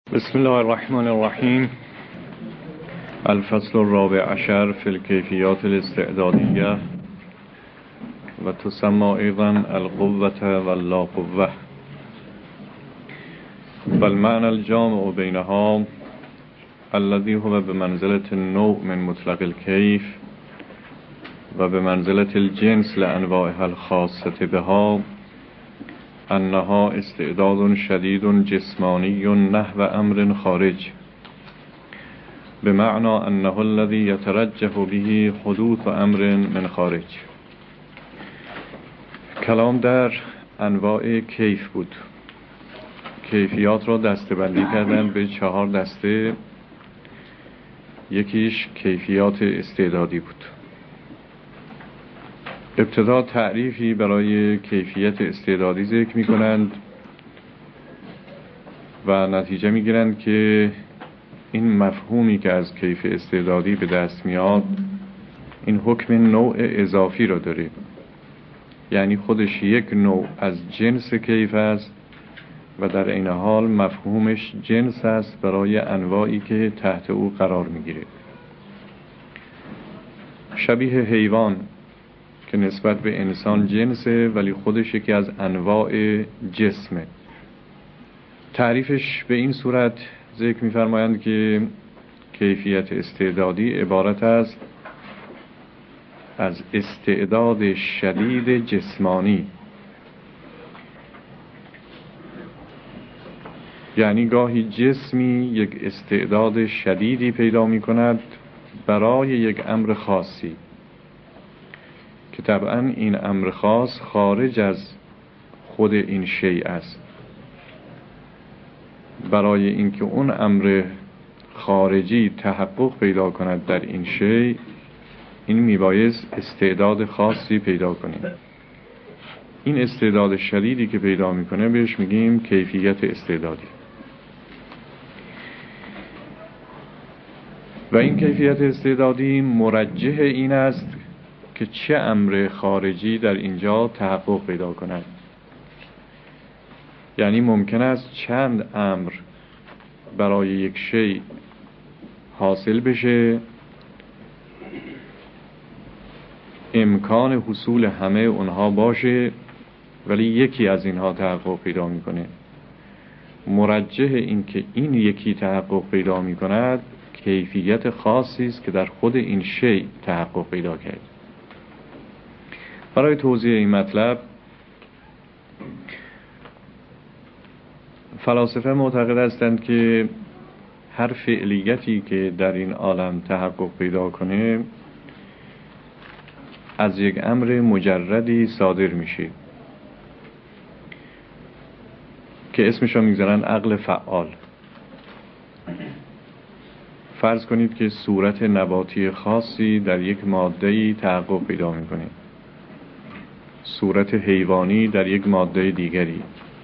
بسم الله الرحمن الرحیم. الفصل الرابع عشر فی الکیفیات الاستعدادیه و تسمى ایضا القوة واللا قوة والمعنى الجامع بینها الذي هو بمنزلة النوع من مطلق الكيف و بمنزلة الجنس لأنواعها الخاصة بها انها استعداد شدید جسمانی نحو امر خارج بمعنى انه الذي يترجح به حدوث امر من خارج. کلام در انواع کیف بود. کیفیات را دسته‌بندی کردن به 4 دسته. یکیش کیفیات استعدادی بود. ابتدا تعریفی برای کیفیت استعدادی ذکر می کنند و نتیجه می گیرند که این مفهومی که از کیف استعدادی به دست میاد این حکم نوع اضافی را داره، یعنی خودش یک نوع از جنس کیف است و در این حال مفهومش جنس است برای انواعی که تحت او قرار می گیره. شبیه حیوان که نسبت به انسان جنسه ولی خودش یکی از انواع جسمه. تعریفش به این صورت ذکر می‌فرمایند که کیفیت استعدادی عبارت است از استعداد شدید جسمانی، یعنی گاهی جسمی یک استعداد شدیدی پیدا می‌کند برای یک امر خاصی که طبعا این امر خاص خارج از خود این شیء است. برای اینکه اون امر خارجی تحقق پیدا کند در این شیء، این میبایست استعداد خاصی پیدا کنیم. این استعداد شدیدی که پیدا میکنه بهش میگیم کیفیت استعدادی. و این کیفیت استعدادی مرجح این است که چه امر خارجی در اینجا تحقق پیدا کند. یعنی ممکن است چند امر برای یک شیء حاصل بشه، امکان حصول همه اونها باشه ولی یکی از اینها تحقق پیدا میکنه. مرجح این که این یکی تحقق پیدا میکند کیفیت خاصی است که در خود این شیء تحقق پیدا کرد. برای توضیح این مطلب، فلاسفه معتقد هستند که هر فعلیتی که در این عالم تحقق پیدا کنه از یک امر مجردی صادر میشه که اسمش رو میگذارن عقل فعال. فرض کنید که صورت نباتی خاصی در یک ماده‌ای تحقق پیدا میکنه، صورت حیوانی در یک ماده دیگری.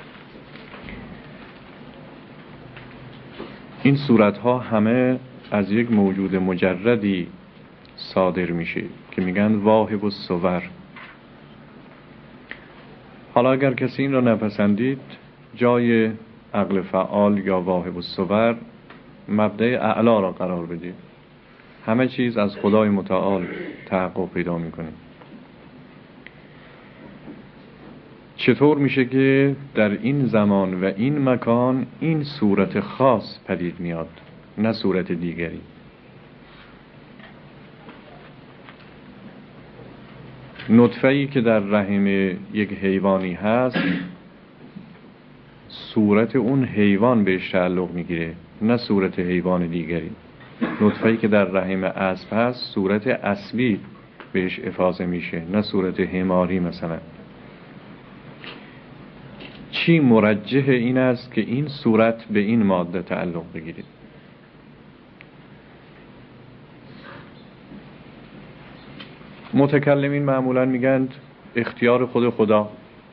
این صورتها همه از یک موجود مجردی صادر میشه که میگن واهب الصور. حالا اگر کسی این را نپسندید، جای عقل فعال یا واهب الصور مبدأ اعلی را قرار بدید. همه چیز از خدای متعال تحقق پیدا میکنه. چطور میشه که در این زمان و این مکان این صورت خاص پدید میاد نه صورت دیگری؟ نطفه‌ای که در رحم یک حیوانی هست صورت اون حیوان بهش تعلق میگیره نه صورت حیوان دیگری. نطفه‌ای که در رحم اسب هست صورت اسبی بهش افاضه میشه نه صورت حماری مثلا. چی مرجح این است که این صورت به این ماده تعلق بگیرید؟ متکلمین معمولا میگند اختیار خود خدا.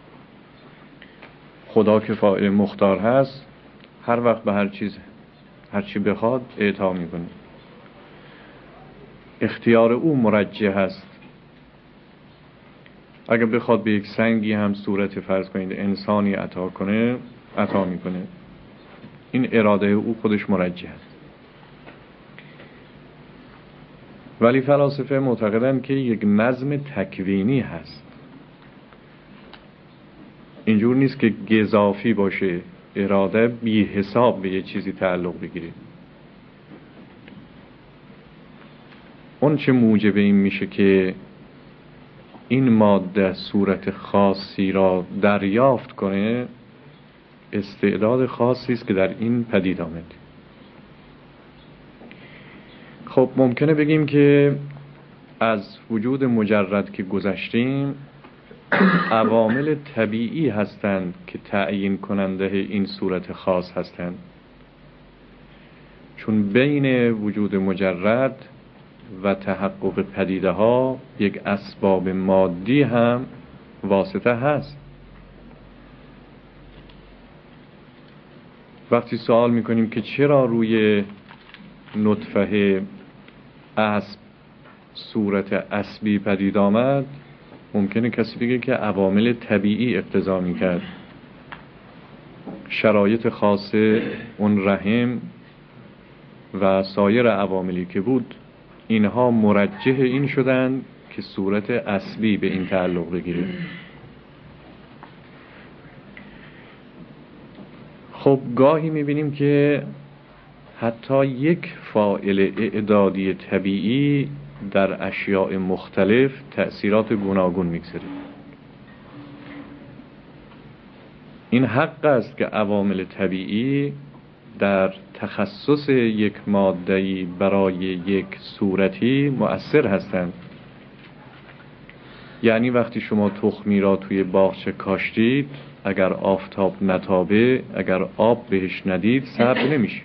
خدا که فاعل مختار هست هر وقت به هر چی بخواد اعطا میکنه. اختیار او مرجح هست. اگر بخواد به یک سنگی هم صورت فرض کنید انسانی عطا کنه عطا میکنه. این اراده او خودش مرجح است. ولی فلاسفه معتقدند که یک نظم تکوینی هست. اینجور نیست که گزافی باشه، اراده بی حساب به یه چیزی تعلق بگیره. اون چه موجب این میشه که این ماده صورت خاصی را دریافت کنه، استعداد خاصی است که در این پدید آمد. خب ممکنه بگیم که از وجود مجرد که گذشتیم، عوامل طبیعی هستند که تعیین کننده این صورت خاص هستند، چون بین وجود مجرد و تحقق پدیده ها یک اسباب مادی هم واسطه هست. وقتی سوال میکنیم که چرا روی نطفه اسب صورت اسبی پدید آمد، ممکنه کسی بگه که عوامل طبیعی اقتضا میکرد، شرایط خاص اون رحم و سایر عواملی که بود، اینها مرجح این شدن که صورت اسبی به این تعلق بگیره. خب گاهی میبینیم که حتی یک فاعل اعدادی طبیعی در اشیاء مختلف تأثیرات گوناگون میگذاره. این حق است که عوامل طبیعی در تخصص یک ماده‌ای برای یک صورتی مؤثر هستند. یعنی وقتی شما تخمی را توی باغچه کاشتید، اگر آفتاب نتابه، اگر آب بهش ندید، سبز نمیشه.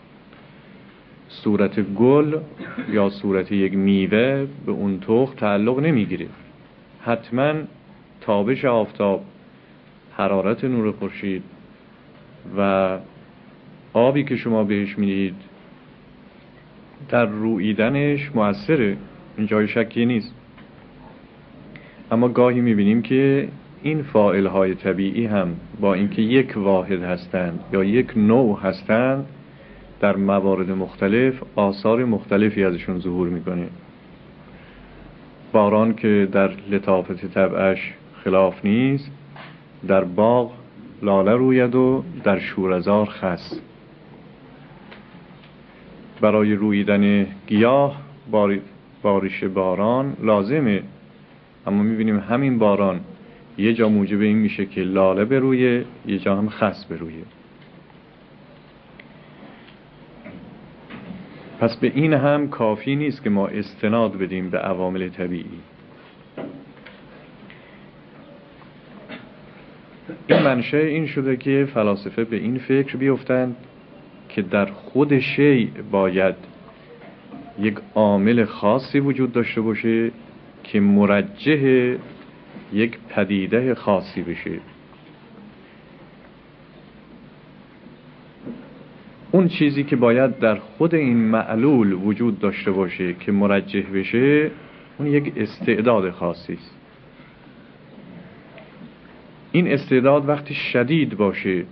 صورت گل یا صورت یک میوه به اون تخم تعلق نمیگیره. حتما تابش آفتاب، حرارت نور خورشید و آبی که شما بهش میدید در رویدنش مؤثره، این جای شکی نیست. اما گاهی میبینیم که این فاعل‌های طبیعی هم با اینکه یک واحد هستند یا یک نوع هستند، در موارد مختلف آثار مختلفی ازشون ظهور میکنه. باران که در لطافت طبعش خلاف نیست، در باغ لاله روید و در شوره‌زار خس. برای رویدن گیاه بارش باران لازمه، اما میبینیم همین باران یه جا موجب این میشه که لاله برویه، یه جا هم خس برویه. پس به این هم کافی نیست که ما استناد بدیم به عوامل طبیعی. این منشأ این شده که فلاسفه به این فکر بیفتند که در خود شیء باید یک عامل خاصی وجود داشته باشه که مرجح یک پدیده خاصی بشه. اون چیزی که باید در خود این معلول وجود داشته باشه که مرجح بشه، اون یک استعداد خاصی است. این استعداد وقتی شدید باشه،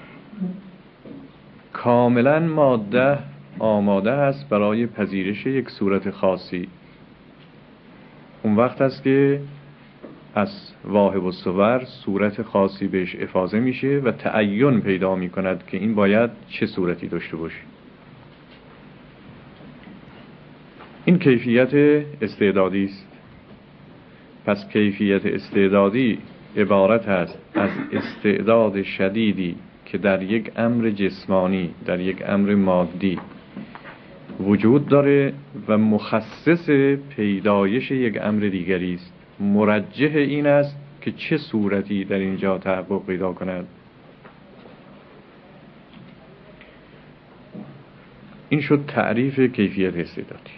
کاملا ماده آماده است برای پذیرش یک صورت خاصی، اون وقت است که از واهب الصور صورت خاصی بهش افاضه میشه و تعین پیدا میکند که این باید چه صورتی داشته باشه. این کیفیت استعدادی است. پس کیفیت استعدادی عبارت است از استعداد شدیدی که در یک امر جسمانی، در یک امر مادی وجود داره و مخصص پیدایش یک امر دیگری است. مرجح این است که چه صورتی در اینجا تحقق پیدا کند. این شد تعریف کیفیت استعدادی.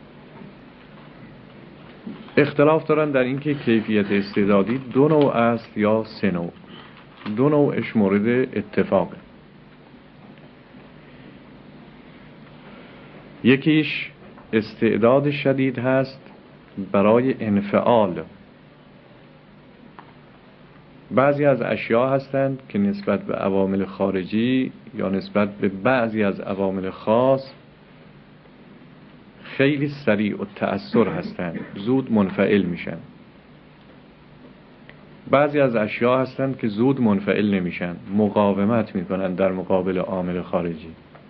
اختلاف دارن در اینکه کیفیت استعدادی دو نوع است یا سه نوع. دو نوعش مورد اتفاقه. یکیش استعداد شدید هست برای انفعال، بعضی از اشیاء هستند که نسبت به عوامل خارجی یا نسبت به بعضی از عوامل خاص خیلی سریع و تأثیر هستند، زود منفعل میشن. بعضی از اشیاء هستند که زود منفعل نمیشن، مقاومت میکنن در مقابل عامل خارجی.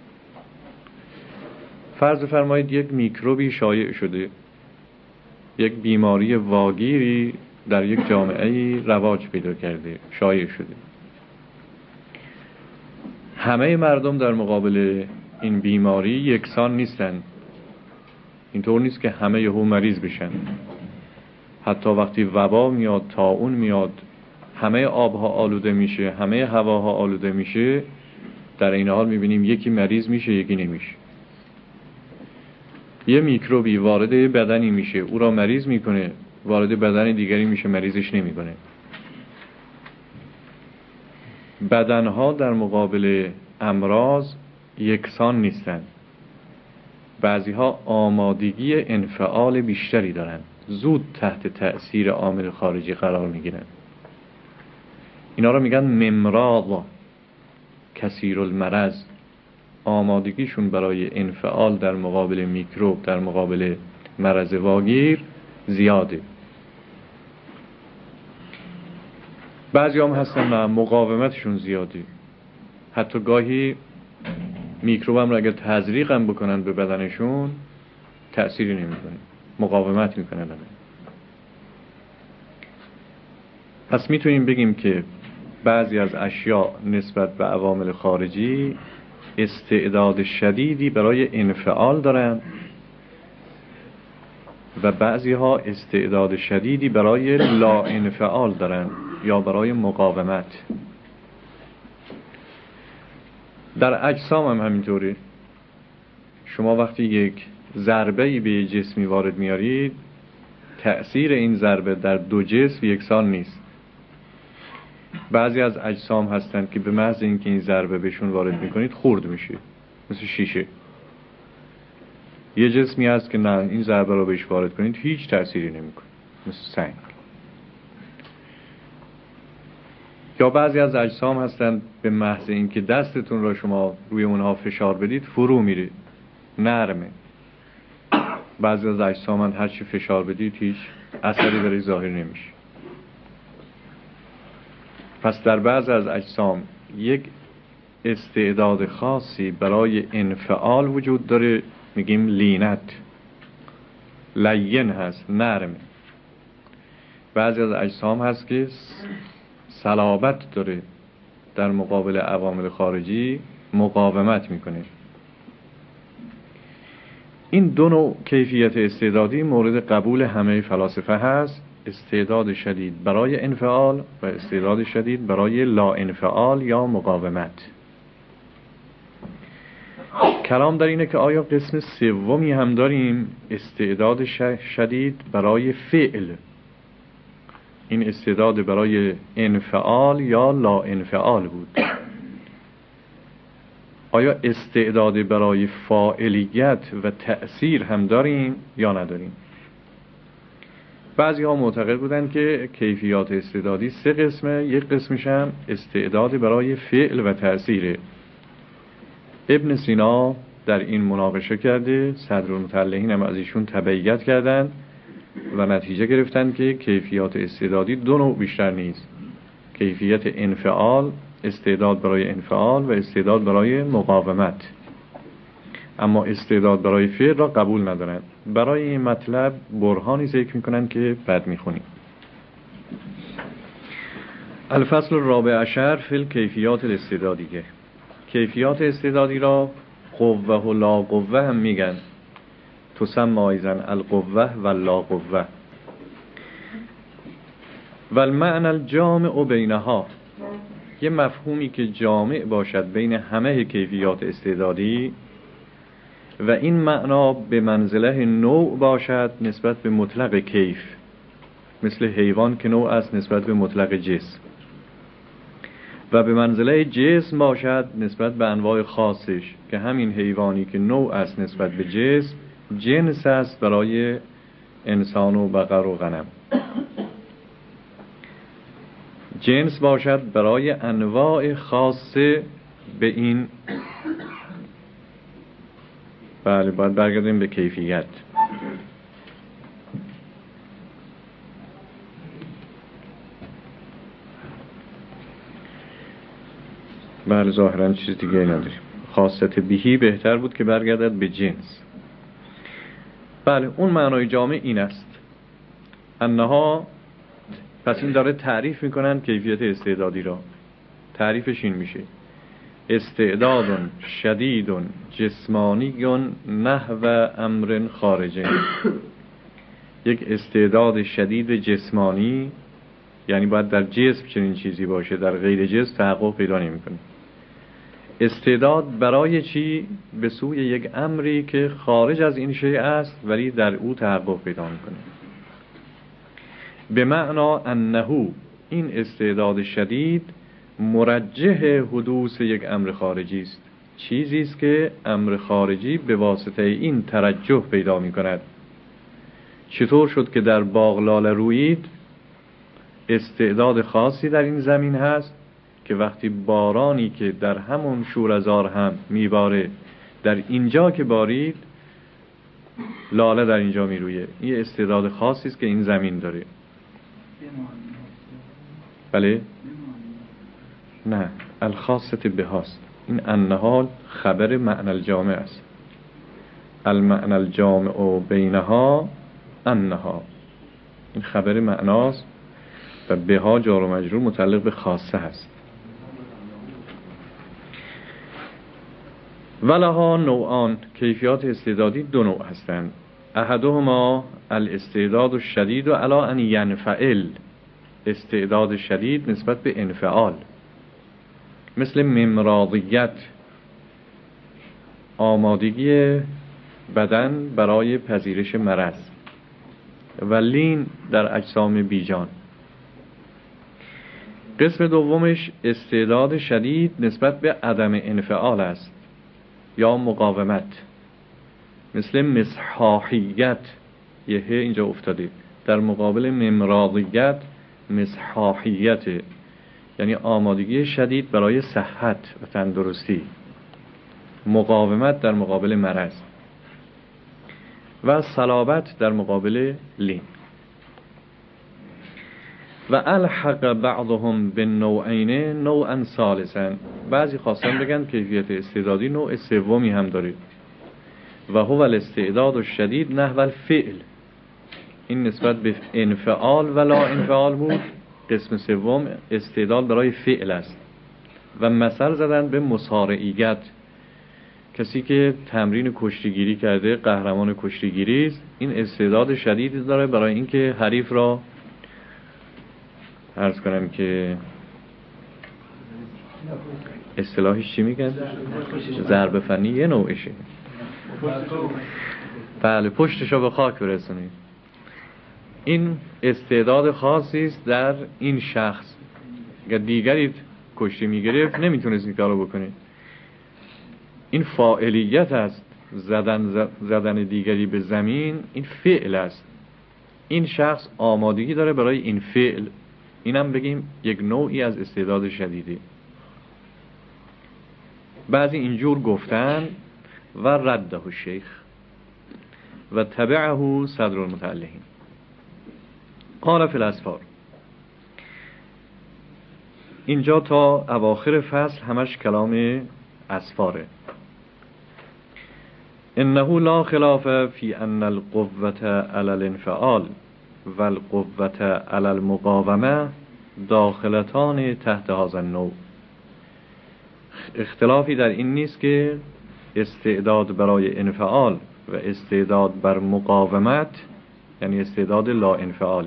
فرض فرمایید یک میکروبی شایع شده، یک بیماری واگیری در یک جامعه رواج پیدا کرده، شایع شده. همه مردم در مقابل این بیماری یکسان نیستن. اینطور نیست که همه یهو مریض بشن. حتی وقتی وبا میاد، طاعون میاد، همه آبها آلوده میشه، همه هواها آلوده میشه، در این حال میبینیم یکی مریض میشه، یکی نمیشه. یه میکروبی وارد بدنی میشه، او را مریض میکنه، وارد بدن دیگری میشه، مریضش نمیکنه. بدنها در مقابل امراض یکسان نیستند. بعضیها آمادگی انفعال بیشتری دارند، زود تحت تأثیر عامل خارجی قرار میگیرن. اینا رو میگن ممراض، کثیر المرض. آمادگیشون برای انفعال در مقابل میکروب، در مقابل مرض واگیر زیاده. بعضی هم هستن نه، مقاومتشون زیاده. حتی گاهی میکروب هم رو اگر تزریق هم بکنن به بدنشون تأثیری نمیکنه، مقاومت میکنه بدن. پس میتونیم بگیم که بعضی از اشیاء نسبت به عوامل خارجی استعداد شدیدی برای انفعال دارن و بعضی ها استعداد شدیدی برای لا انفعال دارن یا برای مقاومت. در اجسام هم همینطوری. شما وقتی یک ضربه‌ای به جسمی وارد میارید، تأثیر این ضربه در دو جسم یکسان نیست. بعضی از اجسام هستند که به محض اینکه این ضربه بهشون وارد میکنید خرد میشه، مثل شیشه. یه جسمی هست که نه، این ضربه رو بهش وارد کنید هیچ تأثیری نمیکنه، مثل سنگ. یا بعضی از اجسام هستند به محض اینکه دستتون را شما روی اونها فشار بدید فرو میره، نرمه. بعضی از اجسام هر چی فشار بدید هیچ اثری برای ظاهر نمیشه. پس در بعضی از اجسام یک استعداد خاصی برای انفعال وجود داره، میگیم لینت، لین هست، نرم. بعضی از اجسام هست که صلابت داره، در مقابل عوامل خارجی مقاومت میکنه. این دو نوع کیفیت استعدادی مورد قبول همه فلاسفه هست: استعداد شدید برای انفعال و استعداد شدید برای لا انفعال یا مقاومت. کلام در اینه که آیا قسم سومی هم داریم، استعداد شدید برای فعل. این استعداد برای انفعال یا لا انفعال بود. آیا استعداد برای فاعلیت و تأثیر هم داریم یا نداریم؟ بعضی ها معتقد بودن که کیفیات استعدادی سه قسمه، یک قسمش هم استعداد برای فعل و تأثیره. ابن سینا در این مناقشه کرده، صدرالمطلعین هم از ایشون تبعیت کردن و نتیجه گرفتن که کیفیات استعدادی دو نوع بیشتر نیست: کیفیت انفعال، استعداد برای انفعال، و استعداد برای مقاومت. اما استعداد برای فعل را قبول ندارن. برای این مطلب برهانی ذکر میکنن که بعد میخونیم. الفصل الرابع عشر فی الکیفیات الاستعدادیه. کیفیات استعدادی را قوه و لا قوه هم میگن. تسمى ایضا القوه و لا قوه. و المعنى الجامع بینها، یه مفهومی که جامع باشد بین همه کیفیات استعدادی و این معنا به منزله نوع باشد نسبت به مطلق کیف، مثل حیوان که نوع است نسبت به مطلق جسم، و به منزله جسم باشد نسبت به انواع خاصش، که همین حیوانی که نوع است نسبت به جسم، جنس است برای انسان و بقر و غنم. جنس باشد برای انواع خاصه به این. بله، باید برگردیم به کیفیت. بله، ظاهرا چیز دیگه نداریم. خاصت بهی بهتر بود که برگردد به جنس. بله، اون معنای جامع این است. انها، پس این داره تعریف میکنن کیفیت استعدادی را. تعریفش این میشه: استعداد شدید جسمانی نحو امر خارجی. یک استعداد شدید جسمانی، یعنی باید در جسم چنین چیزی باشه، در غیر جسم تحقق پیدا نمیکنه. استعداد برای چی؟ به سوی یک امری که خارج از این شیء است ولی در او تحقق پیدا میکنه. به معنا انه، این استعداد شدید مرجح حدوث یک امر خارجی است. چیزی است که امر خارجی به واسطه این ترجح پیدا میکند. چطور شد که در باغ لاله رویید؟ استعداد خاصی در این زمین هست که وقتی بارانی که در همون شورزار هم میباره در اینجا که بارید، لاله در اینجا میرویه. این استعداد خاصی است که این زمین داره. بله؟ نه، الخاصت بهاست. این انها خبر معنی الجامع است. المعنی الجامع بینها انها، این خبر معناست و بها جار و مجرور متعلق به خاصه هست. ولها نوعان، کیفیات استعدادی دو نوع هستند. احدهما الاستعداد الشدید علی ان ینفعل، استعداد شدید نسبت به انفعال، مثل ممراضیت، آمادگی بدن برای پذیرش مرض، و لین در اجسام بیجان. قسم دومش استعداد شدید نسبت به عدم انفعال است یا مقاومت، مثل مصحاحیت، یه اینجا افتاده در مقابل ممراضیت. مصحاحیت یعنی آمادگی شدید برای صحت و تندرستی، مقاومت در مقابل مرض، و صلابت در مقابل لین. و الحق بعضهم بالنوعین نوعا ثالثا، بعضی خواستن بگن کیفیت استعدادی نوع سومی هم داره، و هو الاستعداد الشدید نحو الفعل. این نسبت به انفعال و لا انفعال بود. قسم سوم استعداد برای فعل است و مثل زدن به مصارعیت. کسی که تمرین کشتیگیری کرده، قهرمان کشتیگیری است، این استعداد شدیدی داره برای اینکه حریف را، عرض کنم که اصطلاحش چی میگن؟ ضربه فنی یه نوعشه. بله، پشتشو به خاک برسونید. این استعداد خاصی است در این شخص. اگر دیگری کشتی میگرفت نمیتونست این کارو بکنه. این فاعلیت است، زدن دیگری به زمین. این فعل است. این شخص آمادگی داره برای این فعل. اینم بگیم یک نوعی از استعداد شدیده. بعضی اینجور گفتن و رده الشیخ و تبعه صدر المتعلهین. قال فی الاسفار، اینجا تا اواخر فصل همش کلام اسفاره. انه لا خلاف فی ان القوة علی الانفعال و القوة علی المقاومه داخلتان تحت هذا النوع. اختلافی در این نیست که استعداد برای انفعال و استعداد بر مقاومت، یعنی استعداد لا انفعال،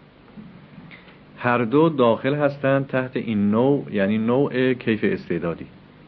هر دو داخل هستند تحت این نوع، یعنی نوع کیف استعدادی.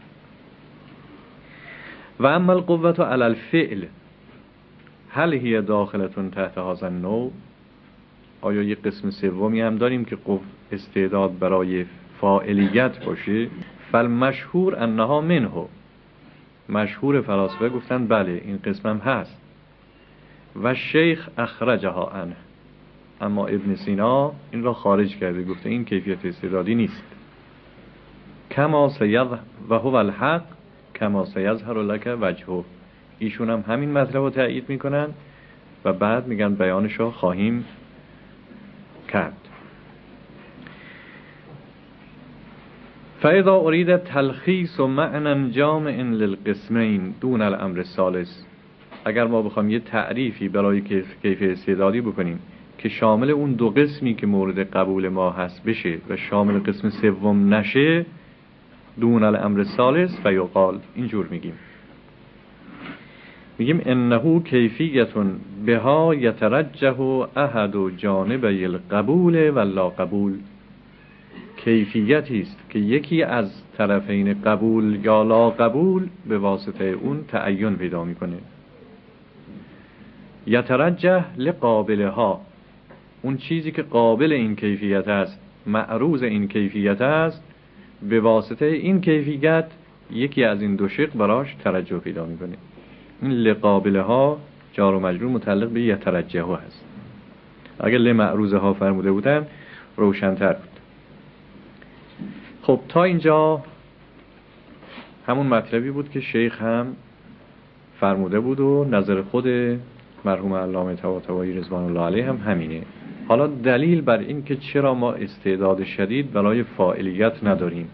و اما القوة علی الفعل هل هی داخلتون تحت هذا النوع؟ آیا یک قسم سومی هم داریم که استعداد برای فاعلیت باشه؟ فالمشهور انها منه، مشهور فلاسفه گفتن بله این قسم هم هست. و شیخ اخرجها عنه، اما ابن سینا این را خارج کرده، گفته این کیفیت استعدادی نیست. کما سیظ و هو الحق کما سیظهر لک وجهه. ایشون هم همین مطلب رو تأیید میکنن و بعد میگن بیانش رو خواهیم کرد. فاذا اريد تلخیص و معنى جامع للقسمین دون الامر الثالث. اگر ما بخوام یه تعریفی برای کیف استعدادی بکنیم که شامل اون دو قسمی که مورد قبول ما هست بشه و شامل قسم سوم نشه، دون الامر الثالث فیقال، اینجور میگیم انه کیفیت بها یترجح احد جانبی القبول و لا قبول. کیفیتی است که یکی از طرفین قبول یا لا قبول به واسطه اون تعین پیدا میکنه. یترجح لقابلها، اون چیزی که قابل این کیفیت است، معروض این کیفیت است، به واسطه این کیفیت یکی از این دو شق براش ترجح پیدا میکنه. این لقابلها جار و مجرور متعلق به یترجح هست. اگر لمعروضها فرموده بودن روشن‌تر بود. خب تا اینجا همون مطلبی بود که شیخ هم فرموده بود و نظر خود مرحوم علامه طباطبایی رضوان الله علیه هم همینه. حالا دلیل بر این که چرا ما استعداد شدید برای فاعلیت نداریم.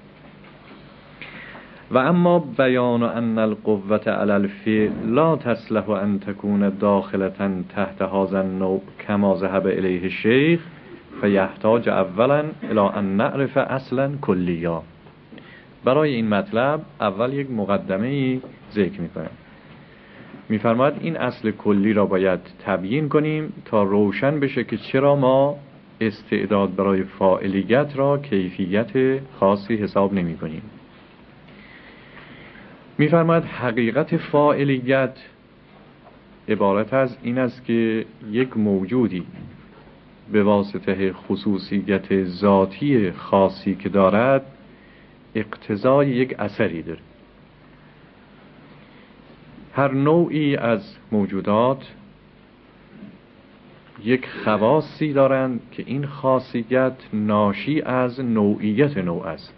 و اما بیان ان القوة علی الفعل لا تصلح ان تكون داخلة تحت هذا النوع كما ذهب الیه الشیخ فیحتاج اولا الى ان نعرف اصلا کلیا. برای این مطلب اول یک مقدمه ذکر میکنم. میفرماید این اصل کلی را باید تبیین کنیم تا روشن بشه که چرا ما استعداد برای فاعلیت را کیفیت خاصی حساب نمی کنیم. میفرماید حقیقت فاعلیت عبارت از این است که یک موجودی به واسطه خصوصیت ذاتی خاصی که دارد اقتضای یک اثری داره. هر نوعی از موجودات یک خواصی دارند که این خاصیت ناشی از نوعیت نوع است.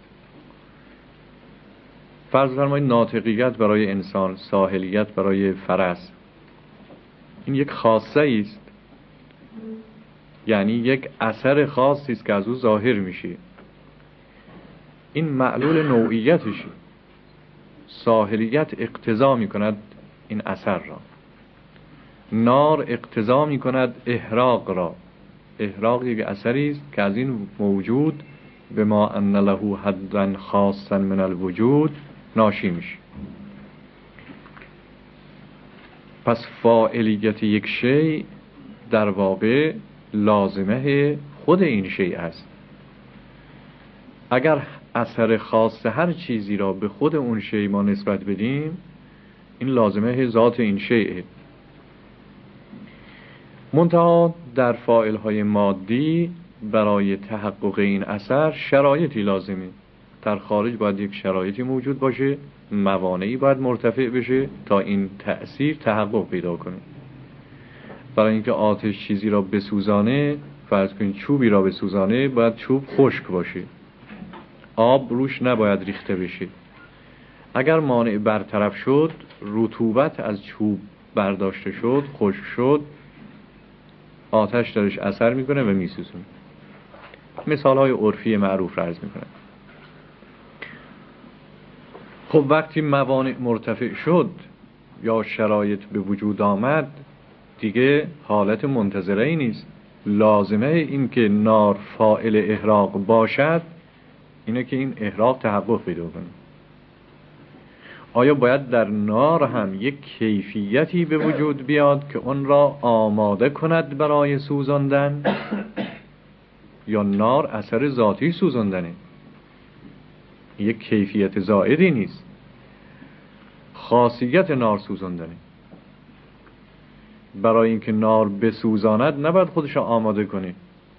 فرض فرمایید ناطقیت برای انسان، ساحلیت برای فرس، این یک خاصه است، یعنی یک اثر خاصی است که از او ظاهر میشه. این معلول نوعیتشه. ساحلیت اقتضا میکند این اثر را، نار اقتضا میکند احراق را. احراق یک اثری است که از این موجود به ما ان له حدا خاصا من الوجود ناشی میشه. پس فاعلیت یک شیء در واقع لازمه خود این شیء است. اگر اثر خاص هر چیزی را به خود اون شیء ما نسبت بدیم، این لازمه ذات این شیء. منتها در فاعل‌های مادی برای تحقق این اثر شرایطی لازمه. در خارج باید یک شرایطی موجود باشه، موانعی باید مرتفع بشه تا این تأثیر تحقق پیدا کنه. برای اینکه آتش چیزی را بسوزانه، فرض کنید چوبی را بسوزانه، باید چوب خشک باشه، آب روش نباید ریخته بشه. اگر مانع برطرف شد، رطوبت از چوب برداشته شد، خشک شد، آتش درش اثر میکنه و میسوزونه. مثال های عرفی معروف را عرض میکنه. خب وقتی موانع مرتفع شد یا شرایط به وجود آمد، دیگه حالت منتظره ای نیست. لازمه این که نار فاعل احراق باشد اینه که این احراق تحقق پیدا کنه. آیا باید در نار هم یک کیفیتی به وجود بیاد که اون را آماده کند برای سوزاندن؟ یا نار اثر ذاتی سوزاندنه، یک کیفیت زائدی نیست، خاصیت نار سوزاندنه. برای اینکه نار بسوزاند نباید خودش را آماده کنه.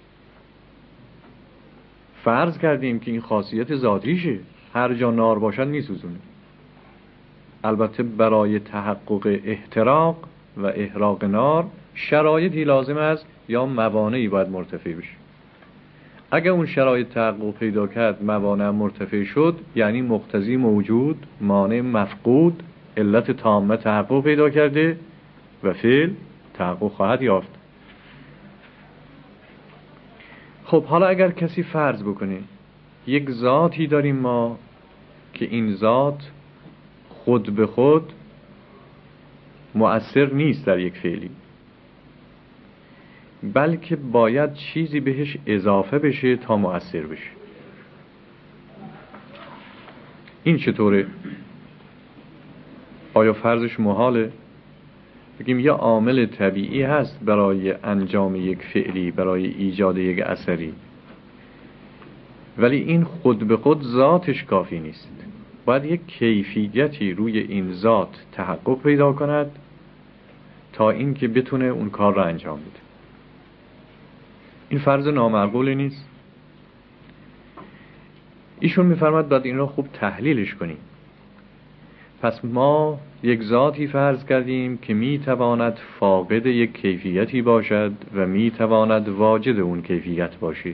فرض کردیم که این خاصیت ذاتیشه، هر جا نار باشد میسوزونه. البته برای تحقق احتراق و احراق نار شرایطی لازم است، یا موانعی باید مرتفع بشه. اگر اون شرایط تحقق پیدا کرد، موانع مرتفع شد، یعنی مقتضی موجود، مانع مفقود، علت تامه تحقق پیدا کرده و فعل تحقق خواهد یافت. خب حالا اگر کسی فرض بکنه یک ذاتی داریم ما که این ذات خود به خود مؤثر نیست در یک فعلی، بلکه باید چیزی بهش اضافه بشه تا مؤثر بشه. این چطوره؟ آیا فرضش محاله؟ بگیم یه عامل طبیعی هست برای انجام یک فعلی، برای ایجاد یک اثری، ولی این خود به خود ذاتش کافی نیست. باید یک کیفیتی روی این ذات تحقق پیدا کند تا اینکه بتونه اون کار را انجام بده. این فرض نامعقولی نیست. ایشون میفرماد باید این را خوب تحلیلش کنیم. پس ما یک ذاتی فرض کردیم که میتواند فاقد یک کیفیتی باشد و میتواند واجد اون کیفیت باشد.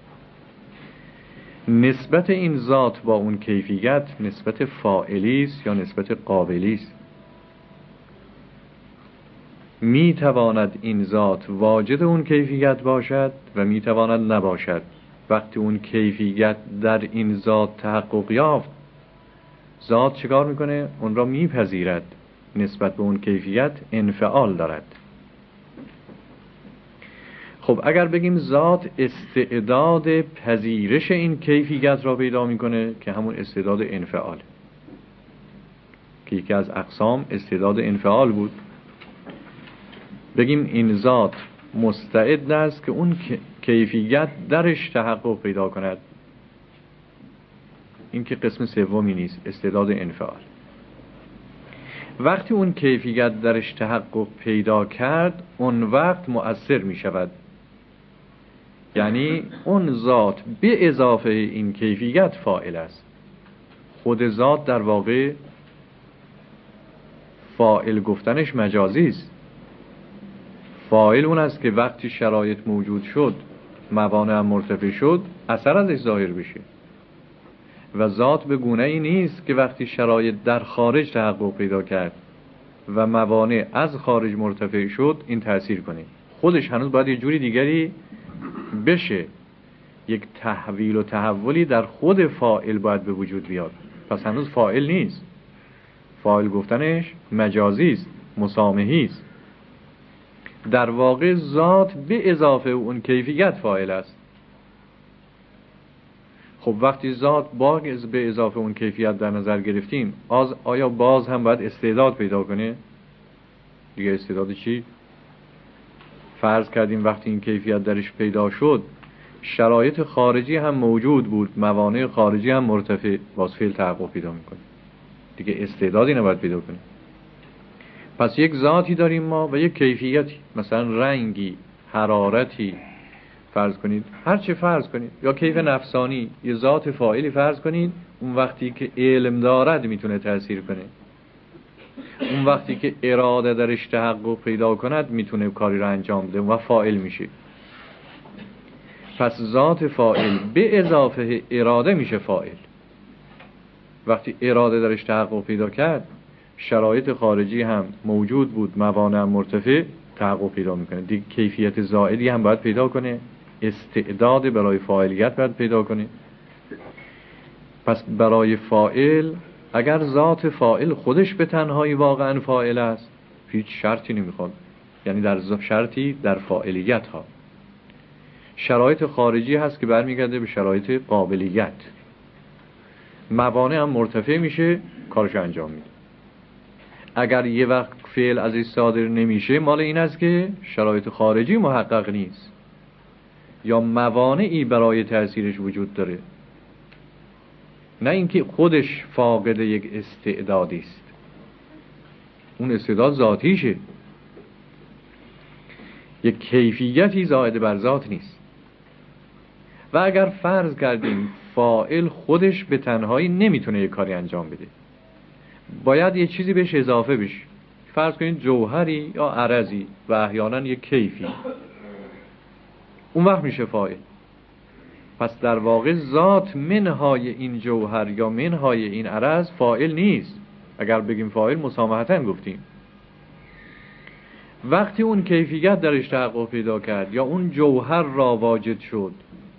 نسبت این ذات با اون کیفیت نسبت فاعلی است یا نسبت قابلی است؟ میتواند این ذات واجد اون کیفیت باشد و میتواند نباشد. وقتی اون کیفیت در این ذات تحقق یافت، ذات چیکار میکنه؟ اون را میپذیرد، نسبت به اون کیفیت انفعال دارد. خب اگر بگیم ذات استعداد پذیرش این کیفیت را پیدا میکنه که همون استعداد انفعال، که یکی از اقسام استعداد انفعال بود، بگیم این ذات مستعد است که اون کیفیت درش تحقق پیدا کند، این که قسم سومی نیست، استعداد انفعال. وقتی اون کیفیت درش تحقق پیدا کرد، اون وقت مؤثر می شود. یعنی اون ذات به اضافه این کیفیت فاعل است. خود ذات در واقع فاعل گفتنش مجازی است. فاعل اون است که وقتی شرایط موجود شد، موانع مرتفع شد، اثر ازش ظاهر بشه. و ذات به گونه‌ای نیست که وقتی شرایط در خارج تحقق پیدا کرد و موانع از خارج مرتفع شد این تأثیر کنه. خودش هنوز باید یه جوری دیگری بشه. یک تحویل و تحولی در خود فاعل باید به وجود بیاد. پس هنوز فاعل نیست. فاعل گفتنش مجازی است، مسامحی است. در واقع ذات به اضافه اون کیفیت فاعل است. خب وقتی ذات به اضافه اون کیفیت در نظر گرفتیم، آیا باز هم باید استعداد پیدا کنه؟ دیگه استعداد چی؟ فرض کردیم وقتی این کیفیت درش پیدا شد، شرایط خارجی هم موجود بود، موانع خارجی هم مرتفع، باز فعل تحقق پیدا میکنه. دیگه استعدادی نباید پیدا کنه. پس یک ذاتی داریم ما و یک کیفیتی، مثلا رنگی، حرارتی فرض کنید، هر چه فرض کنید، یا کیف نفسانی، یه ذات فاعلی فرض کنید. اون وقتی که علم دارد میتونه تأثیر کنه. اون وقتی که اراده درش تحقق پیدا کند میتونه کاری را انجام بده و فاعل میشه. پس ذات فاعل به اضافه اراده میشه فاعل. وقتی اراده درش تحقق پیدا کرد، شرایط خارجی هم موجود بود، موانع مرتفع، تحقق پیدا میکنه. دیگه کیفیت زائدی هم باید پیدا کنه، استعداد برای فاعلیت باید پیدا کنه. پس برای فاعل، اگر ذات فاعل خودش به تنهایی واقعا فاعل است، هیچ شرطی نمیخواد. یعنی در شرطی در فاعلیت ها شرایط خارجی هست که برمیگرده به شرایط قابلیت. موانع هم مرتفع میشه، کارشو انجام میده. اگر یه وقت فعل ازش صادر نمیشه، مال این است که شرایط خارجی محقق نیست یا موانعی برای تأثیرش وجود داره، نه اینکه خودش فاقد یک استعدادی است. اون استعداد ذاتیشه، یک کیفیتی زائد بر ذات نیست. و اگر فرض کردیم فاعل خودش به تنهایی نمیتونه یک کاری انجام بده، باید یه چیزی بهش اضافه بشه. فرض کنید جوهری یا عرضی و احیانا یک کیفی. اون وقت میشه فاعل. پس در واقع ذات منهای این جوهر یا منهای این عرض فاعل نیست. اگر بگیم فاعل مسامحتاً گفتیم. وقتی اون کیفیت درش تحقق پیدا کرد یا اون جوهر را واجد شد،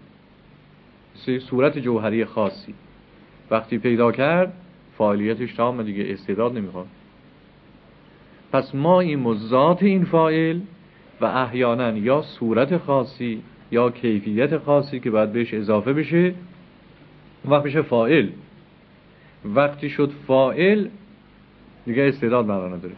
صورت جوهری خاصی وقتی پیدا کرد، فاعلیتش تمام دیگه، استعداد نمیخواد. پس ما این ذات این فاعل و احیانا یا صورت خاصی یا کیفیت خاصی که باید بهش اضافه بشه، وقت میشه فاعل. وقتی شد فاعل دیگه استعداد معنا نداره.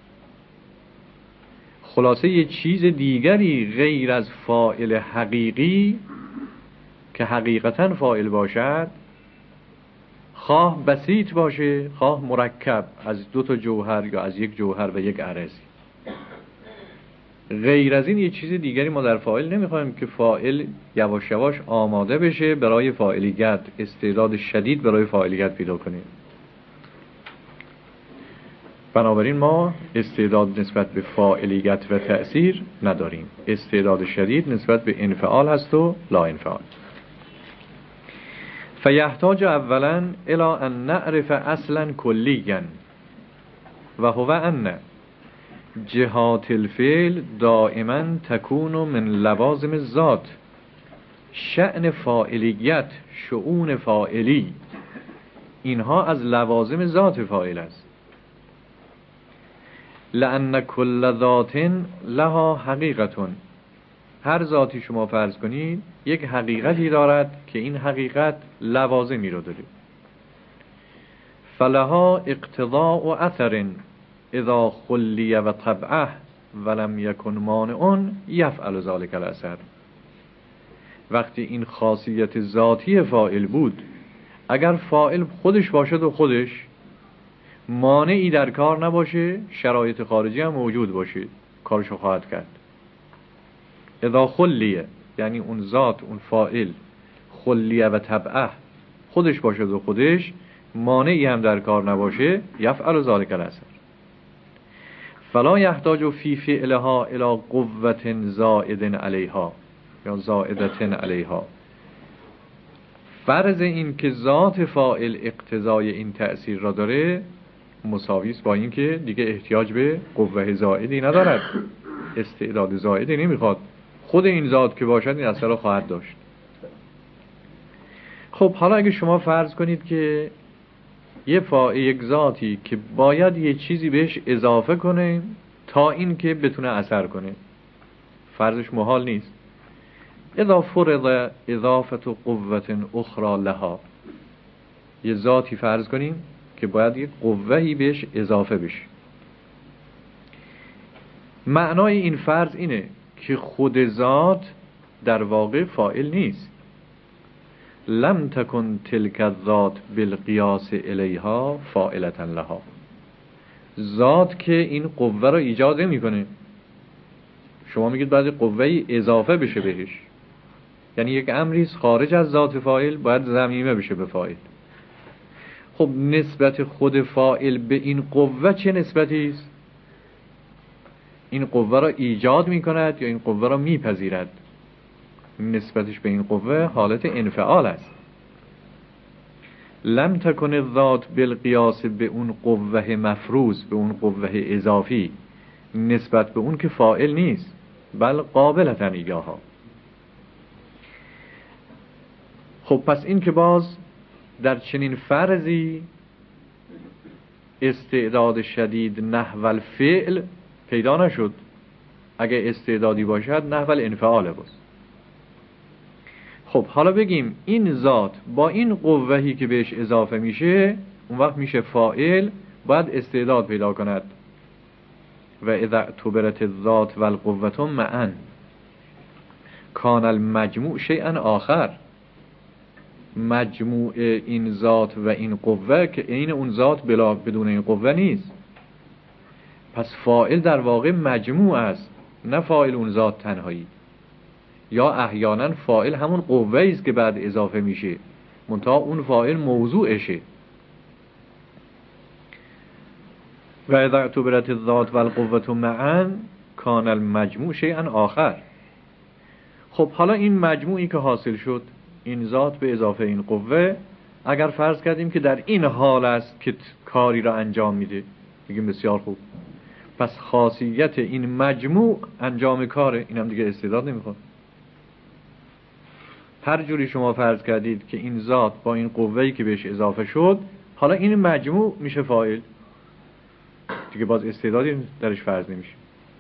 خلاصه یه چیز دیگری غیر از فاعل حقیقی که حقیقتا فاعل باشد، خواه بسیط باشه خواه مرکب از دو تا جوهر یا از یک جوهر و یک عرضی، غیر از این یه چیز دیگری ما در فاعل نمیخوایم که فاعل یواش یواش آماده بشه برای فاعلیت، استعداد شدید برای فاعلیت پیدا کنیم. بنابراین ما استعداد نسبت به فاعلیت و تأثیر نداریم، استعداد شدید نسبت به انفعال هست و لا انفعال. فیحتاج اولا الى ان نعرف اصلا کلیا و هو ان جهات الفعل دائما تكون من لوازم الذات. شأن فاعلیت، شؤون فاعلی، اینها از لوازم ذات فاعل است. لأن كل ذات لها حقیقت. هر ذاتی شما فرض کنید یک حقیقتی دارد که این حقیقت لوازمی رو داره. فلها اقتضاء و اثر اذا خلی و طبعه ولم یکن مانع یفعل ذلك الاثر. وقتی این خاصیت ذاتی فاعل بود، اگر فاعل خودش باشد و خودش مانعی در کار نباشه، شرایط خارجی هم موجود باشه، کارشو خواهد کرد. اذا خلیه یعنی اون ذات، اون فاعل خلیه و طبعه خودش باشد و خودش مانعی هم در کار نباشه، یفعل ذلك الاثر. فلا یحتاج فی فعلها الى قوة زائد علیها یا زائدة علیها. فرض این که ذات فاعل اقتضای این تأثیر را داره مساوی است با این که دیگه احتیاج به قوه زائدی ندارد، استعداد زائدی نمیخواد، خود این ذات که باشد این اثر را خواهد داشت. خب حالا اگه شما فرض کنید که یک ذاتی که باید یه چیزی بهش اضافه کنه تا این که بتونه اثر کنه، فرضش محال نیست. اذا فرض اضافه قوة اخرى لها، یه ذاتی فرض کنیم که باید یک قوهی بهش اضافه بشه. معنای این فرض اینه که خود ذات در واقع فاعل نیست. لم تکن تلک الذات بالقیاس الیها فاعلة لها. ذات که این قوه را ایجاد میکنه. شما میگید باید قوهی اضافه بشه بهش، یعنی یک امری خارج از ذات فاعل باید ضمیمه بشه به فاعل. خب نسبت خود فاعل به این قوه چه نسبتی است؟ این قوه را ایجاد میکند یا این قوه را میپذیرد؟ نسبتش به این قوه حالت انفعال است. لم تکن الذات بالقیاس به اون قوه مفروض، به اون قوه اضافی، نسبت به اون که فاعل نیست بل قابلتن ایاها. خب پس این که باز در چنین فرضی استعداد شدید نحو الفعل پیدا نشد. اگه استعدادی باشد نحو الانفعال باز. خب حالا بگیم این ذات با این قوهی که بهش اضافه میشه اون وقت میشه فاعل، باید استعداد پیدا کند. و اذا اعتبرت الذات والقوة معا کان المجموع شیئا آخر. مجموع این ذات و این قوه که این اون ذات بلا بدون این قوه نیست. پس فاعل در واقع مجموع است، نه فاعل اون ذات تنهایی. یا احیانا فاعل همون قوه است که بعد اضافه میشه، منتها اون فاعل موضوعشه. و اذا اعتبرت الذات والقوة معا کان المجموع شیئا آخر. خب حالا این مجموعی که حاصل شد، این ذات به اضافه این قوه، اگر فرض کردیم که در این حال است که کاری را انجام میده، بگیم بسیار خوب، پس خاصیت این مجموع انجام کاره، اینم دیگه استعداد نمیخواد. هر جوری شما فرض کردید که این ذات با این قوه‌ای که بهش اضافه شد، حالا این مجموع میشه فاعل، دیگه باز استعدادی درش فرض نمیشه.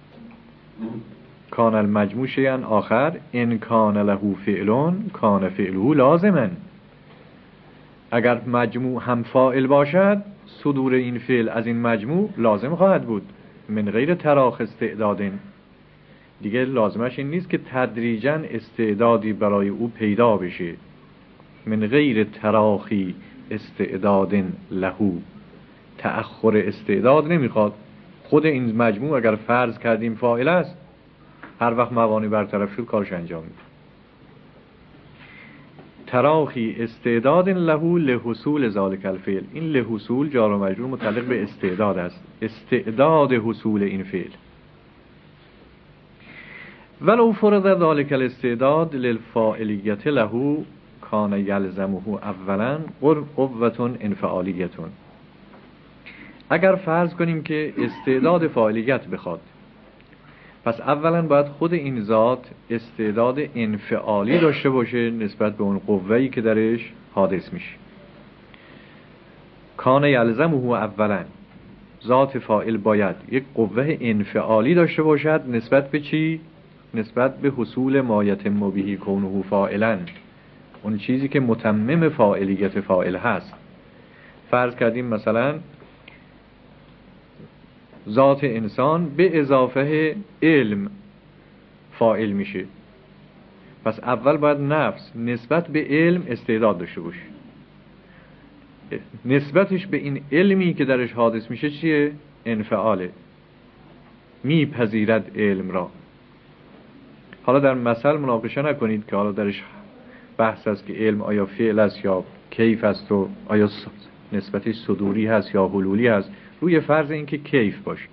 کان المجموع شیئا آخر ان کان له فعلون کان فعله لازما. اگر مجموع هم فاعل باشد، صدور این فعل از این مجموع لازم خواهد بود، من غیر تراخ استعداد. دیگه لازمش این نیست که تدریجاً استعدادی برای او پیدا بشه، من غیر تراخی استعداد له، تأخر استعداد نمیخواد. خود این مجموع اگر فرض کردیم فاعل است، هر وقت موانع برطرف شد کارش انجام میده. تراخی استعداد له لحصول ذلک الفعل، این لحصول جار و مجرور متعلق به استعداد است، استعداد حصول این فعل. ولو فرض ذلک الاستعداد للفاعلیت له کان یلزمه اولا قوة انفعالیة. اگر فرض کنیم که استعداد فاعلیت بخواد، پس اولا باید خود این ذات استعداد انفعالی داشته باشه نسبت به اون قوه‌ای که درش حادث میشه. کان یلزمه اولا، ذات فاعل باید یک قوه انفعالی داشته باشد نسبت به چی؟ نسبت به حصول ما یتم به کونه فاعلا، اون چیزی که متمم فاعلیت فاعل هست. فرض کردیم مثلا ذات انسان به اضافه علم فاعل میشه، پس اول باید نفس نسبت به علم استعداد داشته باشه، نسبتش به این علمی که درش حادث میشه چیه؟ انفعاله، میپذیرد علم را. حالا در مثل مناقشه نکنید که حالا درش بحث است که علم آیا فعل است یا کیف است و آیا نسبتش صدوری هست یا حلولی هست، روی فرض این که کیف باشه.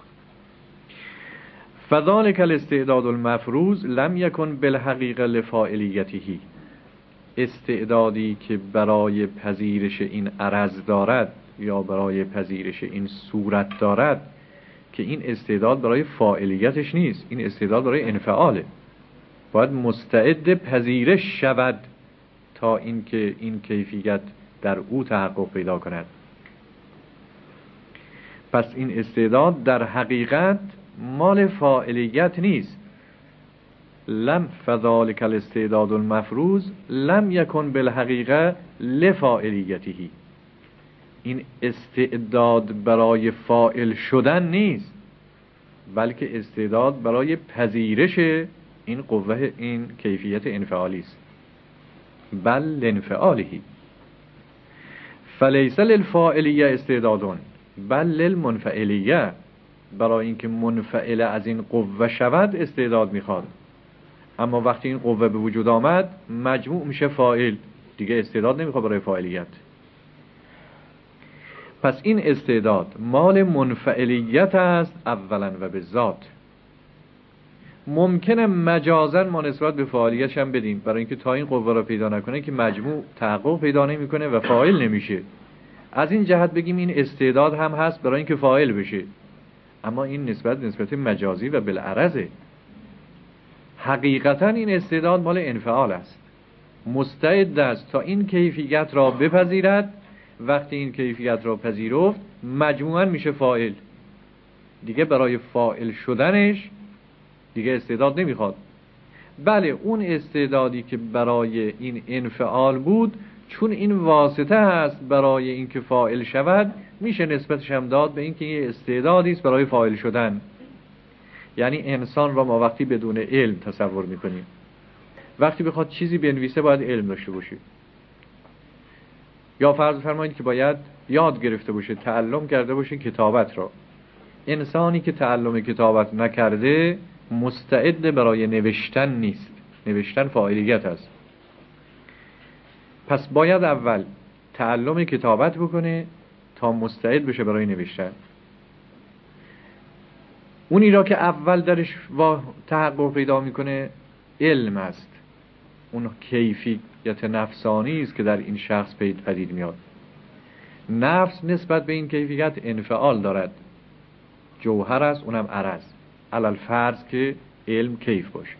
فذلک الاستعداد المفروض لم یکن بالحقیقه لفاعلیته، استعدادی که برای پذیرش این عرض دارد یا برای پذیرش این صورت دارد، که این استعداد برای فاعلیتش نیست، این استعداد برای انفعاله، باید مستعد پذیرش شود تا اینکه این کیفیت در او تحقق پیدا کند. پس این استعداد در حقیقت مال فاعلیت نیست. لم فذلک الاستعداد المفروض لم یکن بالحقیقه لفاعلیته، این استعداد برای فاعل شدن نیست، بلکه استعداد برای پذیرش این قوه، این کیفیت انفعالی است. بل لانفعاله، فلیس للفاعلیه استعدادون بل للمنفعلیه، برای اینکه منفعل از این قوه شود استعداد میخواد، اما وقتی این قوه به وجود آمد مجموع میشه فاعل، دیگه استعداد نمیخواد برای فاعلیت. پس این استعداد مال منفعلیت است اولا و به ذات. ممکنه مجازن ما نسبت به فاعلیتش هم بدیم، برای اینکه تا این قوه را پیدا نکنه که مجموع تحقق پیدا نمیکنه و فاعل نمیشه. از این جهت بگیم این استعداد هم هست برای اینکه فاعل بشه، اما این نسبت مجازی و بالعرضه. حقیقتا این استعداد مال انفعال است، مستعد است تا این کیفیت را بپذیرد. وقتی این کیفیت را پذیرفت مجموعاً میشه فاعل، دیگه برای فاعل شدنش دیگه استعداد نمیخواد. بله اون استعدادی که برای این انفعال بود، چون این واسطه هست برای اینکه فاعل شود، میشه نسبتش هم داد به اینکه یه استعدادی است برای فاعل شدن. یعنی انسان را ما وقتی بدون علم تصور میکنیم، وقتی بخواد چیزی بنویسه باید علم داشته باشه، یا فرض فرمایید که باید یاد گرفته باشه، تعلم کرده باشه کتابت را. انسانی که تعلم کتابت نکرده مستعد برای نوشتن نیست، نوشتن فاعلیت است. پس باید اول تعلم کتابت بکنه تا مستعد بشه برای نوشتن. اونی را که اول درش تحقق پیدا میکنه علم است، اون کیفیت نفسانی است که در این شخص پدید میاد. نفس نسبت به این کیفیت انفعال دارد، جوهر است، اونم عرض، علل فرض که علم کیف باشه.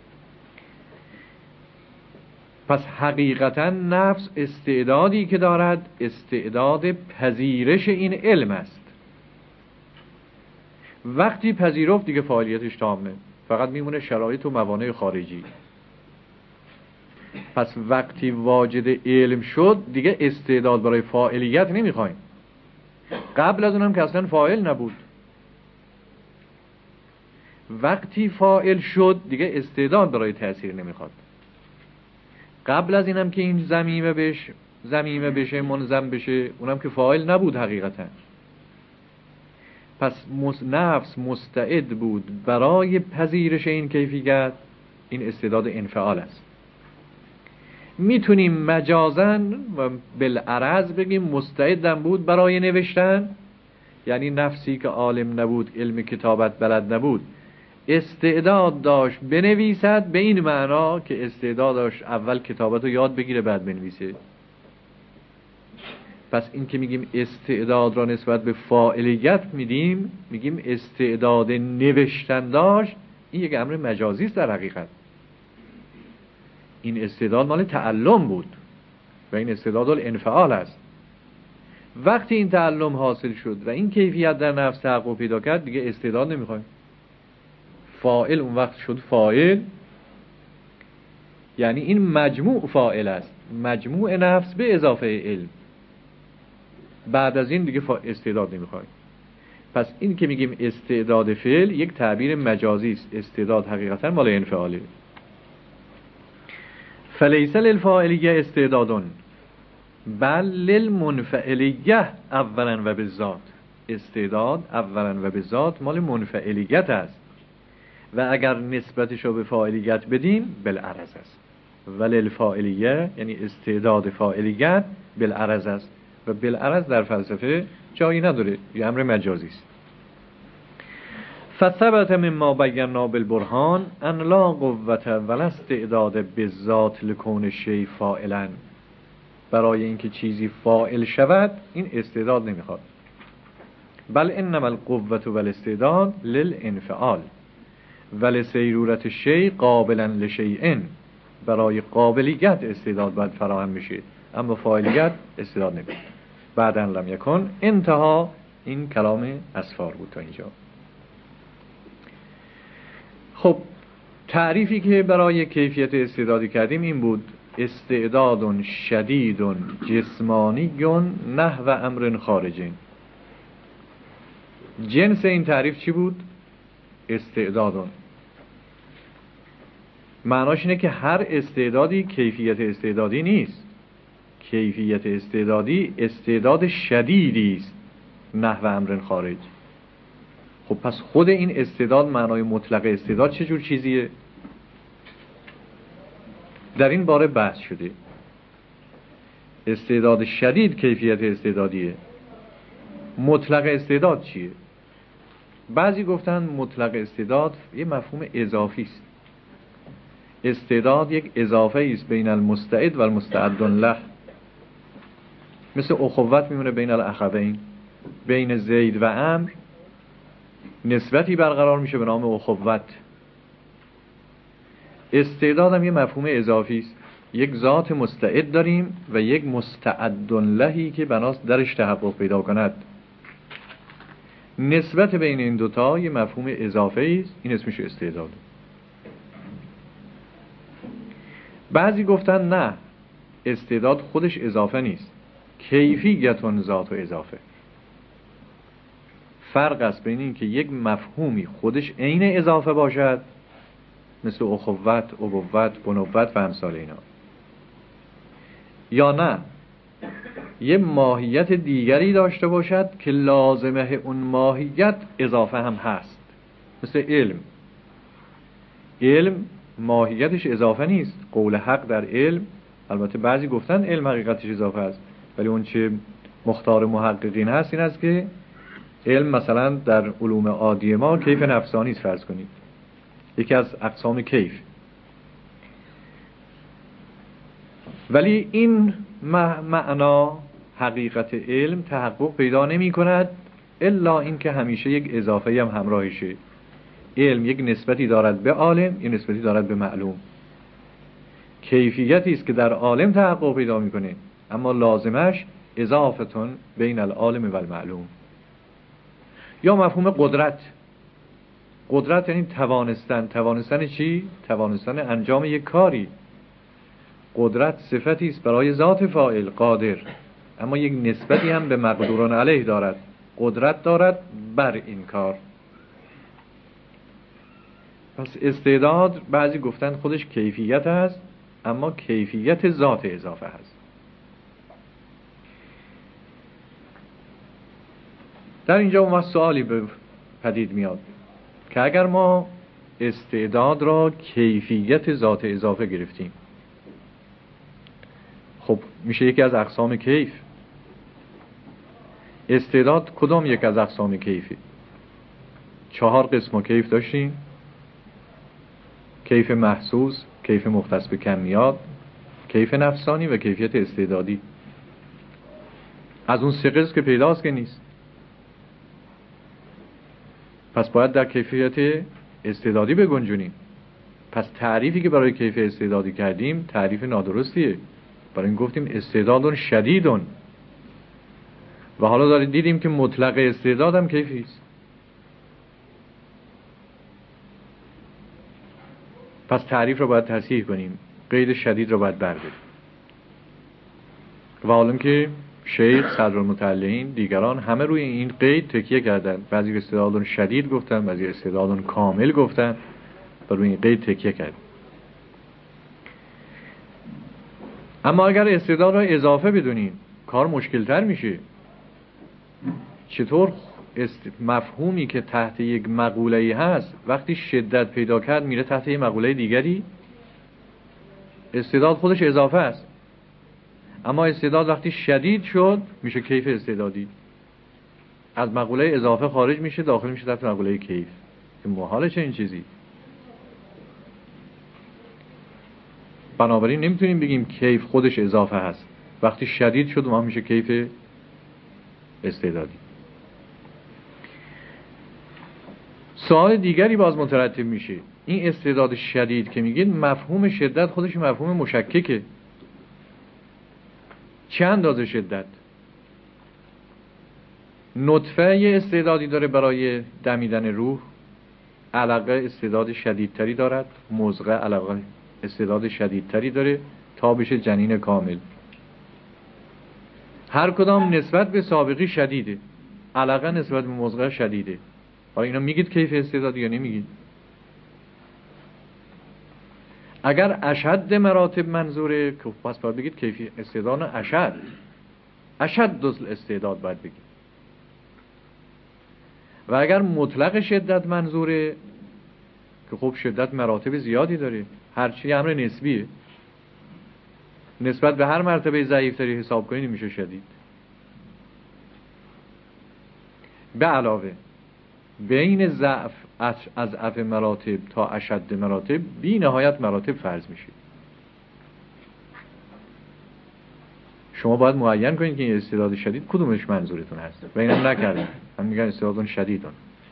پس حقیقتا نفس استعدادی که دارد استعداد پذیرش این علم است. وقتی پذیرفت دیگه فعالیتش تامه، فقط میمونه شرایط و موانع خارجی. پس وقتی واجد علم شد دیگه استعداد برای فاعلیت نمیخوایم. قبل از اونم که اصلا فاعل نبود. وقتی فاعل شد دیگه استعداد برای تأثیر نمیخواد. قبل از اینم که این زمینه بشه منظم بشه، اونم که فاعل نبود حقیقتا. پس نفس مستعد بود برای پذیرش این کیفیت، این استعداد انفعال است. میتونیم مجازن و بالعرض بگیم مستعدم بود برای نوشتن، یعنی نفسی که عالم نبود، علم کتابت بلد نبود، استعداد داشت بنویسد، به این معنا که استعداد داشت اول کتابت رو یاد بگیره بعد بنویسه. پس این که میگیم استعداد را نسبت به فاعلیت میگیم استعداد نوشتن داشت، این یک امر مجازی است در حقیقت. این استعداد مال تعلم بود و این استعداد الانفعال است. وقتی این تعلم حاصل شد و این کیفیت در نفس تحقق پیدا کرد دیگه استعداد نمیخوایم. فاعل اون وقت شد فاعل، یعنی این مجموع فاعل است، مجموع نفس به اضافه علم. بعد از این دیگه استعداد نمیخوایم. پس این که میگیم استعداد فعل یک تعبیر مجازی است، استعداد حقیقتا مال انفعاله. فلیس للفاعلیه استعدادون بل للمنفعلیه اولا و بالذات. استعداد اولا و بالذات مال منفعلیت است و اگر نسبتش رو به فاعلیت بدیم بالعرض است. ولی الفاعلیه یعنی استعداد فاعلیت بالعرض است و بالعرض در فلسفه جایی نداره، یه امر مجازی است. فثبت مما بینا بالبرهان ان لا قوة ولا استعداد بالذات لکون شیء فاعلا. برای اینکه چیزی فاعل شود این استعداد نمیخواد. بل انما القوة والاستعداد للانفعال ولسیرورت شیء قابلا لشیء. برای قابلیت استعداد باید فراهم بشه، اما فاعلیت استعداد نمیشه. بعداً لم یکن. انتها. این کلام اسفار بود تا اینجا. خب تعریفی که برای کیفیت استعدادی کردیم این بود: استعداد شدید جسمانی نحو امر خارجین. جنس این تعریف چی بود؟ استعداد. معناش اینه که هر استعدادی کیفیت استعدادی نیست. کیفیت استعدادی استعداد شدیدی است نحو امر خارج. خب پس خود این استعداد معنای مطلق استعداد چه جور چیزیه؟ در این باره بحث شده. استعداد شدید کیفیت استعدادیه. مطلق استعداد چیه؟ بعضی گفتن مطلق استعداد یه مفهوم اضافی است. استعداد یک اضافه است بین المستعد و المستعد له. مثل اخوت میمونه بین الاخوین، بین زید و عمرو نسبتی برقرار میشه به نام اخوت. استعداد هم یه مفهوم اضافی است. یک ذات مستعد داریم و یک مستعد لهی که بناست درش تحقق پیدا کند. نسبت بین این دوتا یه مفهوم اضافه است، این اسمش استعداد. بعضی گفتن نه، استعداد خودش اضافه نیست، کیفیتون ذات و اضافه. فرق است بین این که یک مفهومی خودش عین اضافه باشد، مثل اخوت، ابوت، بنوت و امثال اینا، یا نه یه ماهیت دیگری داشته باشد که لازمه اون ماهیت اضافه هم هست، مثل علم. علم ماهیتش اضافه نیست. قول حق در علم، البته بعضی گفتن علم حقیقتش اضافه است، ولی اون چه مختار محققین هست این است که علم مثلا در علوم عادی ما کیف نفسانی است فرض کنید، یکی از اقسام کیف. ولی این معنا حقیقت علم تحقق پیدا نمی کند الا این که همیشه یک اضافه هم همراهشه. علم یک نسبتی دارد به عالم، یک نسبتی دارد به معلوم. کیفیتی است که در عالم تحقق پیدا میکنه اما لازمش اضافتون بین العالم و المعلوم. یا مفهوم قدرت. قدرت یعنی توانستن. توانستن چی؟ توانستن انجام یک کاری. قدرت صفتی است برای ذات فاعل قادر، اما یک نسبتی هم به مقدوران علیه دارد. قدرت دارد بر این کار. پس استعداد بعضی گفتن خودش کیفیت است، اما کیفیت ذات اضافه است. در اینجا ما سوالی به پدید میاد که اگر ما استعداد را کیفیت ذات اضافه گرفتیم، خب میشه یکی از اقسام کیف. استعداد کدام یک از اقسام کیفی؟ 4 قسم کیف داشتیم: کیف محسوس، کیف مختص به کمیات، کیف نفسانی و کیفیت استعدادی. از اون 3 قسم که پیداست که نیست. پس باید در کیفیت استعدادی بگنجونیم. پس تعریفی که برای کیف استعدادی کردیم تعریف نادرستیه. برای این گفتیم استعداد شدیدون، و حالا دیدیم که مطلق استعداد هم کیفی است. پس تعریف رو باید تصحیح کنیم، قید شدید رو باید برداریم. و حالا که شیخ صدرالمتعلقین دیگران همه روی این قید تکیه کردن، بعضی استعداد شدید گفتن، بعضی استعداد کامل گفتن، و روی این قید تکیه کردن. اما اگر استعداد را اضافه بدونیم کار مشکلتر میشه. چطور مفهومی که تحت یک مقوله‌ای هست وقتی شدت پیدا کرد میره تحت یک مقوله دیگری؟ استعداد خودش اضافه است، اما استعداد وقتی شدید شد میشه کیف استعدادی. از مقوله اضافه خارج میشه، داخل میشه تحت مقوله کیف. که محاله چه این چیزی. بنابراین نمیتونیم بگیم کیف خودش اضافه هست. وقتی شدید شد ما میشه کیف استعدادی. سوال دیگری باز مترتب میشه: این استعداد شدید که میگید مفهوم شدت خودش مفهوم مشککه. چه اندازه شدت؟ نطفه یه استعدادی داره برای دمیدن روح، علقه استعداد شدیدتری دارد، مضغه علقه استعداد شدیدتری داره تا بشه جنین کامل. هر کدام نسبت به سابقی شدیده. علقه نسبت به مضغه شدیده. حالا اینا میگید کیف استعداد یا نمیگید؟ اگر اشد مراتب منظوره که پس باید بگید کیفی استعداد اشد دوزل استعداد باید بگید. و اگر مطلق شدت منظوره که خب شدت مراتب زیادی داره، هرچی امر نسبیه، نسبت به هر مرتبه ضعیفتری حساب کنید میشه شدید. به علاوه بین ضعف از ضعف مراتب تا اشد مراتب بی نهایت مراتب فرض میشه. شما باید معین کنید که این استعداد شدید کدومش منظورتون هست و اینم نکردن، هم میگن استعداد شدیدون.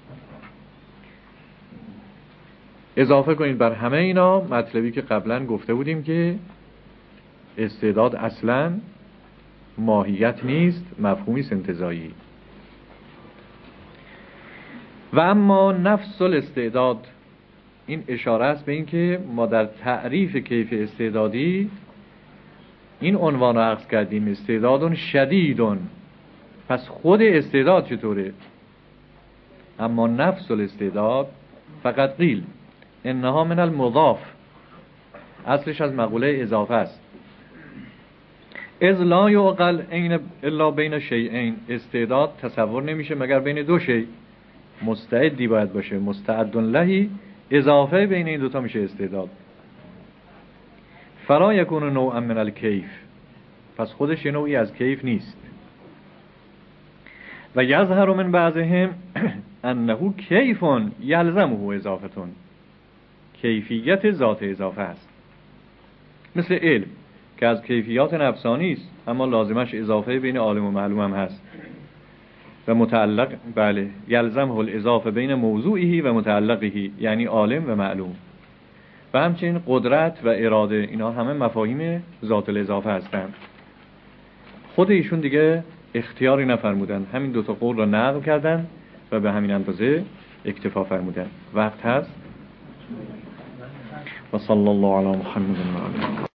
اضافه کنید بر همه اینا مطلبی که قبلا گفته بودیم که استعداد اصلا ماهیت نیست، مفهومی است انتزاعی. و اما نفس الاستعداد، این اشاره است به این که ما در تعریف کیف استعدادی این عنوان رو اخذ کردیم: استعداد شدیدون. پس خود استعداد چطوره؟ اما نفس الاستعداد فقط قیل انها من المضاف، اصلش از مقوله اضافه است. اذ لا یعقل الا بین شیئین، استعداد تصور نمیشه مگر بین دو شی. مستعدی باید باشه، مستعد لهی، اضافه بین این دوتا میشه استعداد. فلا یکون نوعا من الکیف، پس خودش یه نوعی از کیف نیست. و یظهر من بعضهم انه کیف یلزمه اضافتون، کیفیت ذات اضافه است. مثل علم که از کیفیات نفسانی است، اما لازمش اضافه بین عالم و معلوم هم هست. و متعلق بله یلزمه الاضافه بین موضوعی و متعلقی، یعنی عالم و معلوم. و همچنین قدرت و اراده، اینا همه مفاهیم ذات الاضافه هستند. خود ایشون دیگه اختیاری نفرمودن، همین دوتا قول را نقل کردن و به همین اندازه اکتفا فرمودن. وقت هست. و صلی الله علی محمد و آله.